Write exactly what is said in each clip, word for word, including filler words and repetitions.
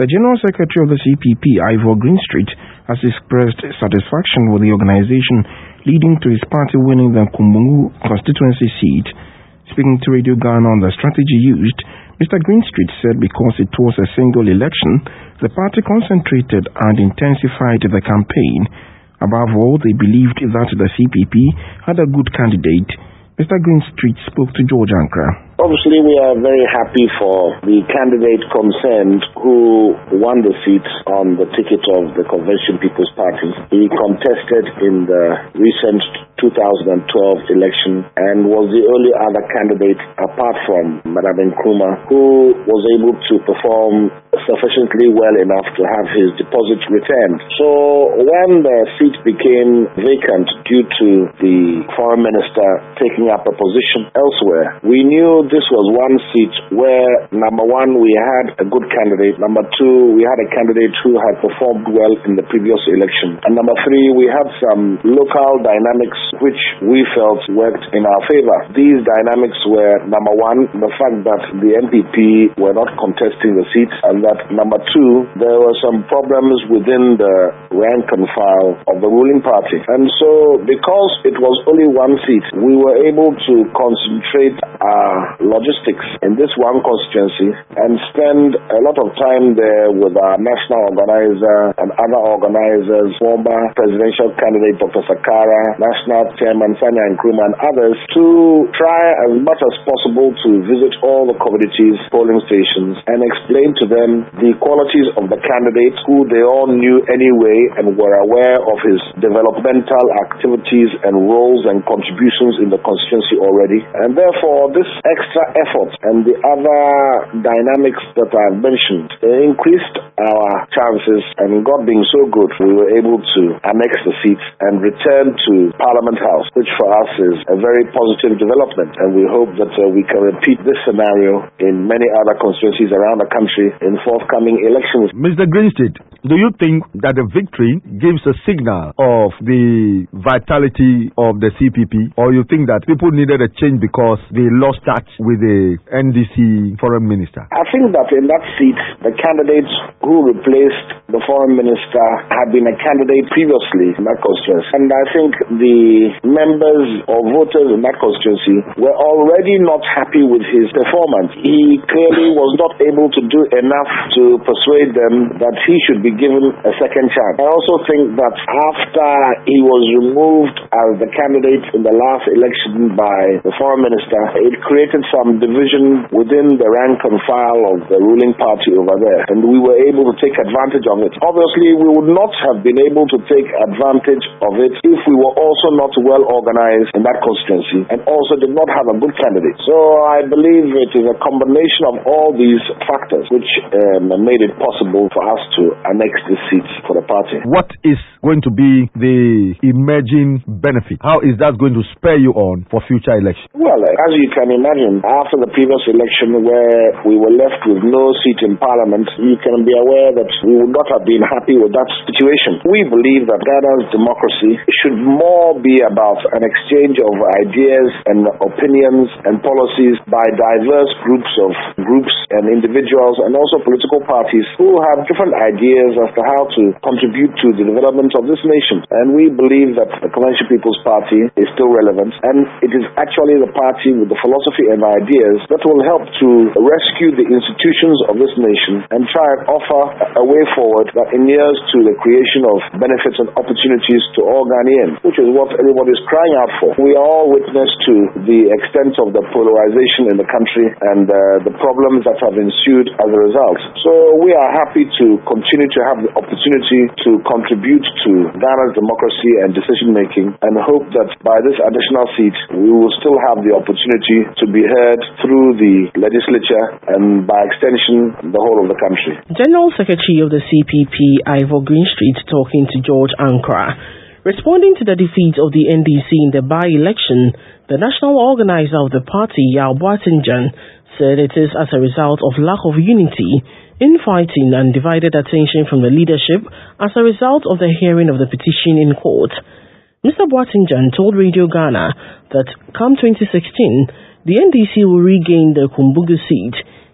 The General Secretary of the C P P, Ivor Greenstreet, has expressed satisfaction with the organization, leading to his party winning the Kumbungu constituency seat. Speaking to Radio Ghana on the strategy used, Mister Greenstreet said because it was a single election, the party concentrated and intensified the campaign. Above all, they believed that the C P P had a good candidate. Mister Greenstreet spoke to George Ankara. Obviously, we are very happy for the candidate concerned who won the seat on the ticket of the Convention People's Party. He contested in the recent two thousand twelve election and was the only other candidate apart from Madam Nkrumah who was able to perform sufficiently well enough to have his deposit returned. So when the seat became vacant due to the foreign minister taking up a position elsewhere, we knew this was one seat where, number one, we had a good candidate. Number two, we had a candidate who had performed well in the previous election. And number three, we had some local dynamics which we felt worked in our favor. These dynamics were, number one, the fact that the N P P were not contesting the seat, and that, number two, there were some problems within the rank and file of the ruling party. And so, because it was only one seat, we were able to concentrate our logistics in this one constituency and spend a lot of time there with our national organizer and other organizers, former presidential candidate Doctor Sakara, national chairman Sanya Nkrumah, and others, to try as much as possible to visit all the communities, polling stations, and explain to them the qualities of the candidate who they all knew anyway and were aware of his developmental activities and roles and contributions in the constituency already. And therefore, this extra effort and the other dynamics that I've mentioned increased our chances, and God being so good, we were able to annex the seats and return to Parliament House, which for us is a very positive development, and we hope that uh, we can repeat this scenario in many other constituencies around the country in forthcoming elections. Mister Greenstreet, do you think that the victory gives a signal of the vitality of the C P P, or you think that people needed a change because they lost touch with the N D C foreign minister? I think that in that seat, the candidate who replaced the foreign minister had been a candidate previously in that constituency. And I think the members or voters in that constituency were already not happy with his performance. He clearly was not able to do enough to persuade them that he should be given a second chance. I also think that after he was removed as the candidate in the last election by the foreign minister, it created some division within the rank and file of the ruling party over there, and we were able to take advantage of it. Obviously, we would not have been able to take advantage of it if we were also not well organized in that constituency and also did not have a good candidate. So I believe it is a combination of all these factors which um, made it possible for us to annex the seats for the party. What is going to be the emerging benefit? How is that going to spur you on for future elections? Well, as you can imagine, after the previous election where we were left with no seat in Parliament, you can be aware that we would not have been happy with that situation. We believe that Ghana's democracy should more be about an exchange of ideas and opinions and policies by diverse groups of groups and individuals and also political parties who have different ideas as to how to contribute to the development of this nation. And we believe that the Convention People's Party is still relevant, and it is actually the party with the philosophy and ideas that will help to rescue the institutions of this nation and try and offer a way forward that inures to the creation of benefits and opportunities to all Ghanaians, which is what everybody is crying out for. We are all witness to the extent of the polarization in the country and uh, the problems that have ensued as a result. So we are happy to continue to have the opportunity to contribute to Ghana's democracy and decision-making, and hope that by this additional seat, we will still have the opportunity to be heard through the legislature and by extension, the whole of the country. General Secretary of the C P P, Ivor Greenstreet, talking to George Ankara. Responding to the defeat of the N D C in the by-election, the national organizer of the party, Yaw Boateng said it is as a result of lack of unity, infighting and divided attention from the leadership as a result of the hearing of the petition in court. Mister Boateng told Radio Ghana that come twenty sixteen, the N D C will regain the Kumbungu seat.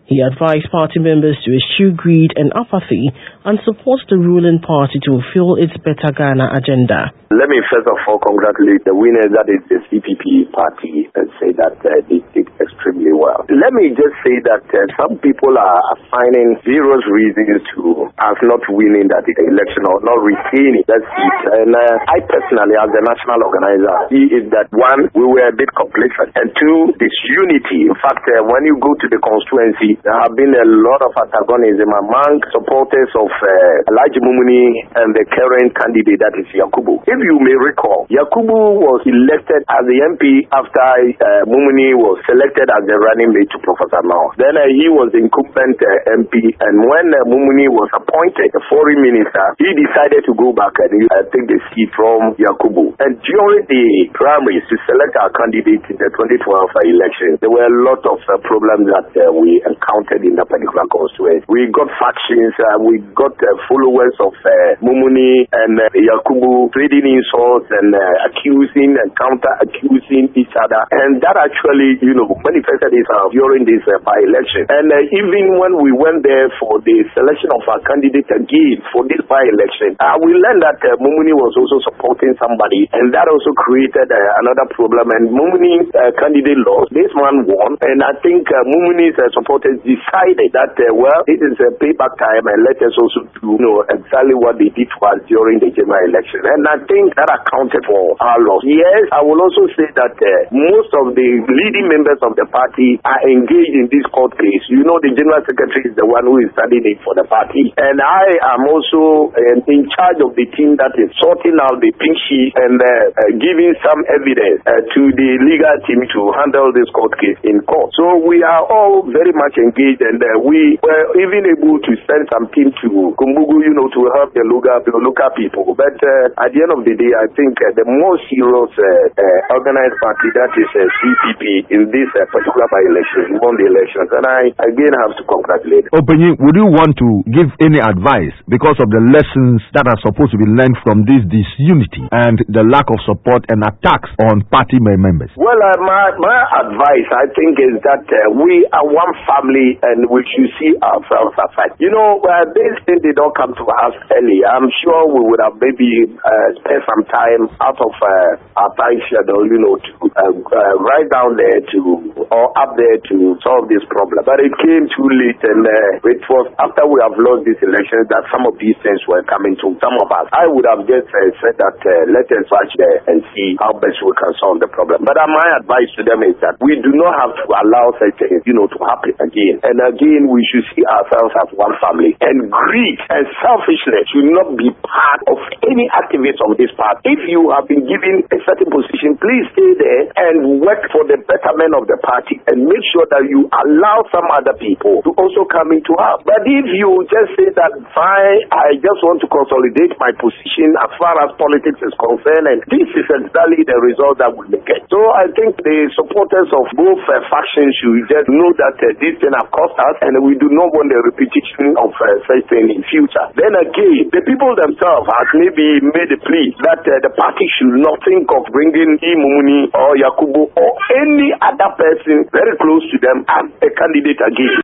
He advised party members to eschew greed and apathy and support the ruling party to fulfill its Better Ghana agenda. Let me first of all congratulate the winners, that is the C P P party, and say that uh, they did extremely well. Let me just say that uh, some people are finding various reasons to us not winning that election or not retaining that seat. And uh, I personally, as the national organizer, see is that one, we were a bit complacent, and two, disunity. In fact, uh, when you go to the constituency, there have been a lot of antagonism among supporters of uh, Elijah Mumuni and the current candidate, that is Yakubu. If you may recall, Yakubu was elected as the M P after uh, Mumuni was selected as the running mate to Professor Mao. Then uh, he was incumbent uh, M P, and when uh, Mumuni was appointed the foreign minister, he decided to go back and uh, take the seat from Yakubu. And during the primaries to select our candidate in the twenty twelve election, there were a lot of uh, problems that uh, we encountered in that particular constituency. We got factions, uh, we got uh, followers of uh, Mumuni and uh, Yakubu trading insults and uh, accusing and counter-accusing each other. And that actually, you know, manifested itself during this uh, by-election. And uh, even when we went there for the selection of our candidate again for this by-election, uh, we learned that uh, Mumuni was also supporting somebody, and that also created uh, another problem. And Mumuni's uh, candidate lost. This man won, and I think uh, Mumuni's uh, supporters decided that, uh, well, it is a payback time, and let us also do, you know, exactly what they did to us during the general election. And I think that accounted for our loss. Yes, I will also say that uh, most of the leading members of the party are engaged in this court case. You know, the general secretary is the one who is studying it for the party. And I am also uh, in charge of the team that is sorting out the pink sheet and uh, uh, giving some evidence uh, to the legal team to handle this court case in court. So we are all very much engaged, and uh, we were even able to send some team to Kumbugu, you know, to help the local, the local people. But uh, at the end of the day, I think uh, the most serious uh, uh, organized party, that is uh, C P P, in this uh, particular by-election, won the elections. And I again have to congratulate. Openyi, would you want to give any advice because of the lessons that are supposed to be learned from this disunity and the lack of support and attacks on party members? Well, uh, my, my advice, I think, is that uh, we are one family and we should see ourselves aside. You know, uh, these things, they don't come to us early. I'm sure we would have maybe uh, spent some time out of uh, our time schedule, you know, to uh, uh, right down there to, or up there to solve this problem. But it came too late, and uh, it was after we have lost this election that some of these things were coming to some of us. I would have just uh, said that uh, let us watch there and see how best we can solve the problem. But uh, my advice to them is that we do not have to allow such things, you know, to happen again. And again, we should see ourselves as one family. And greed and selfishness should not be part of any activities of this part. If you have been given a certain position, please stay there and work for the betterment of the party and make sure that you allow some other people to also come into us. But if you just say that, fine, I just want to consolidate my position as far as politics is concerned, and this is exactly the result that we will get. So I think the supporters of both uh, factions should just know that uh, this thing have cost us, and we do not want the repetition of uh, such thing in future. Then again, the people themselves have maybe made a plea that uh, the party should not think of bringing Imuni or Yakubu or any other person very close to them as a candidate again.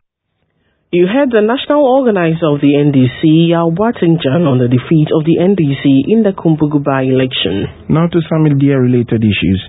You heard the national organizer of the N D C, Yalbuaten John, on the defeat of the N D C in the Kumbugu by-election. Now to some media-related issues.